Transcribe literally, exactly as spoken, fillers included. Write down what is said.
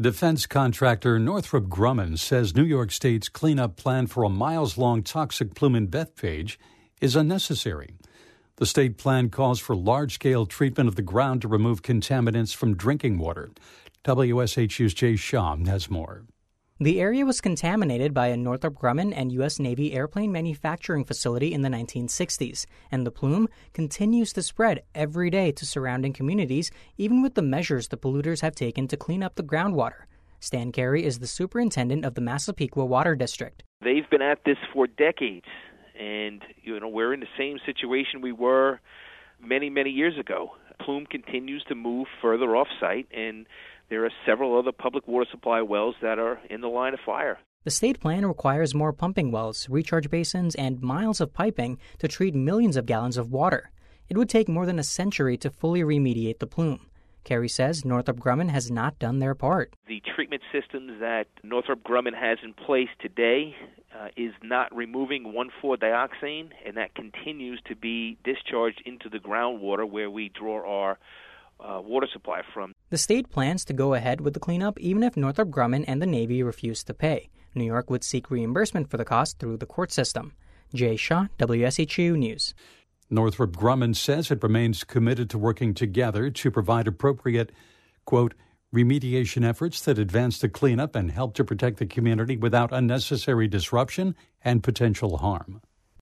Defense contractor Northrop Grumman says New York State's cleanup plan for a miles-long toxic plume in Bethpage is unnecessary. The state plan calls for large-scale treatment of the ground to remove contaminants from drinking water. W S H U's Jay Shaw has more. The area was contaminated by a Northrop Grumman and U S Navy airplane manufacturing facility in the nineteen sixties, and the plume continues to spread every day to surrounding communities, even with the measures the polluters have taken to clean up the groundwater. Stan Carey is the superintendent of the Massapequa Water District. They've been at this for decades, and you know we're in the same situation we were many, many years ago. Plume continues to move further off-site, and there are several other public water supply wells that are in the line of fire. The state plan requires more pumping wells, recharge basins, and miles of piping to treat millions of gallons of water. It would take more than a century to fully remediate the plume. Carey says Northrop Grumman has not done their part. The treatment systems that Northrop Grumman has in place today uh, is not removing one four dioxane, and that continues to be discharged into the groundwater where we draw our uh, water supply from. The state plans to go ahead with the cleanup even if Northrop Grumman and the Navy refuse to pay. New York would seek reimbursement for the cost through the court system. Jay Shaw, W S H U News. Northrop Grumman says it remains committed to working together to provide appropriate, quote, remediation efforts that advance the cleanup and help to protect the community without unnecessary disruption and potential harm.